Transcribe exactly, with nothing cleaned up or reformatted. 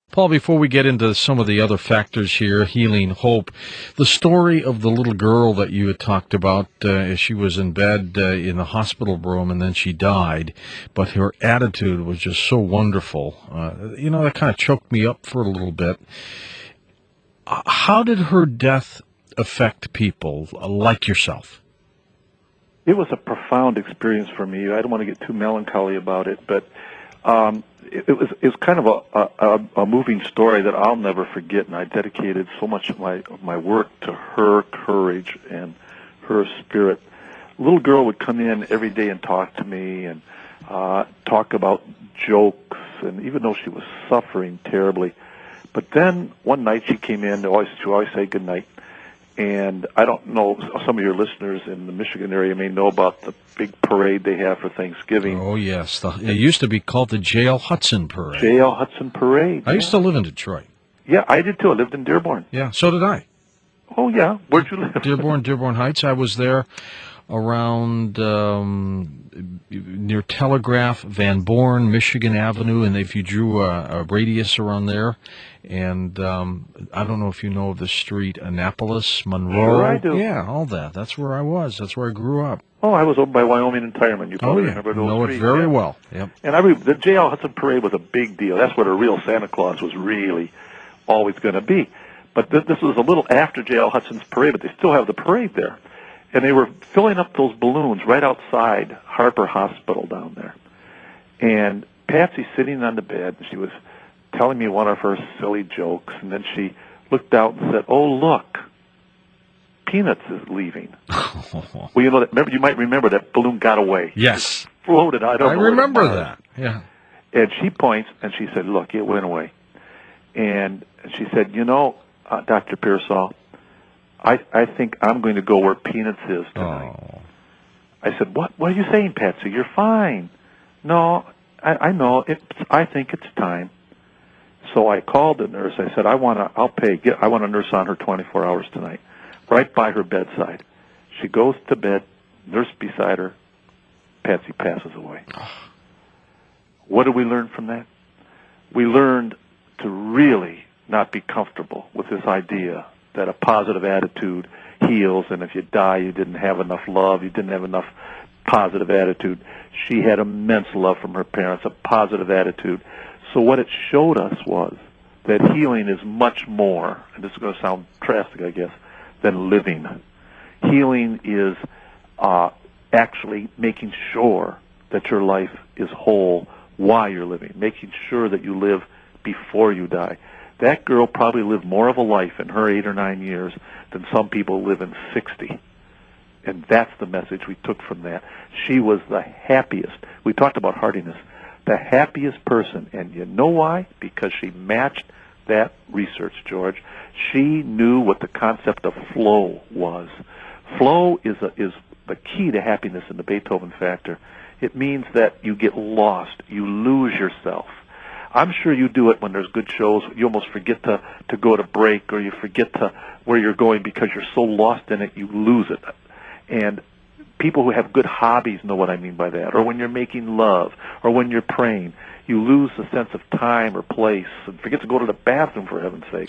Paul, before we get into some of the other factors here, healing, hope, the story of the little girl that you had talked about, uh, as she was in bed uh, in the hospital room and then she died, but her attitude was just so wonderful. Uh, you know, that kind of choked me up for a little bit. Uh, How did her death affect people uh, like yourself? It was a profound experience for me. I don't want to get too melancholy about it, but um, it, it was it was kind of a, a, a moving story that I'll never forget, and I dedicated so much of my of my work to her courage and her spirit. A little girl would come in every day and talk to me and uh, talk about jokes, and even though she was suffering terribly, but then one night she came in. Always she would always say good night. And I don't know, some of your listeners in the Michigan area may know about the big parade they have for Thanksgiving. Oh, yes. The, it used to be called the J L. Hudson Parade. J L. Hudson Parade. I yeah. used to live in Detroit. Yeah, I did too. I lived in Dearborn. Yeah, so did I. Oh, yeah. Where'd you live? Dearborn, Dearborn Heights. I was there around um, near Telegraph, Van Born, Michigan Avenue, and if you drew a, a radius around there, and um, I don't know if you know of the street Annapolis, Monroe. Sure I do. Yeah, all that. That's where I was. That's where I grew up. Oh, I was over by Wyoming and Tireman. You Oh, probably yeah. remember those Know it streets, very yeah. well. Yep. And I re- the J L. Hudson Parade was a big deal. That's what a real Santa Claus was really always going to be. But th- this was a little after J L. Hudson's parade, but they still have the parade there. And they were filling up those balloons right outside Harper Hospital down there. And Patsy's sitting on the bed, and she was telling me one of her silly jokes, and then she looked out and said, "Oh, look, Peanuts is leaving." Well, you know, that, remember, you might remember that balloon got away. Yes. It floated. I don't I know. where to remember Mars. that. Yeah. And she points, and she said, "Look, it went away." And she said, "You know, uh, Doctor Pearsall, I I think I'm going to go where Peanuts is tonight." Oh. I said, "What? What are you saying, Patsy? You're fine." "No, I, I know. It's. I think it's time." So I called the nurse. I said, "I want to. I'll pay. Get, I want a nurse on her twenty-four hours tonight, right by her bedside." She goes to bed. Nurse beside her. Patsy passes away. What did we learn from that? We learned to really not be comfortable with this idea that a positive attitude heals, and if you die, you didn't have enough love, you didn't have enough positive attitude. She had immense love from her parents, a positive attitude. So what it showed us was that healing is much more, and this is going to sound drastic, I guess, than living. Healing is uh, actually making sure that your life is whole while you're living, making sure that you live before you die. That girl probably lived more of a life in her eight or nine years than some people live in sixty. And that's the message we took from that. She was the happiest. We talked about hardiness. The happiest person. And you know why? Because she matched that research, George. She knew what the concept of flow was. Flow is a, is the key to happiness in the Beethoven factor. It means that you get lost. You lose yourself. I'm sure you do it when there's good shows. You almost forget to, to go to break, or you forget to where you're going because you're so lost in it, you lose it. And people who have good hobbies know what I mean by that. Or when you're making love, or when you're praying, you lose the sense of time or place and forget to go to the bathroom, for heaven's sake.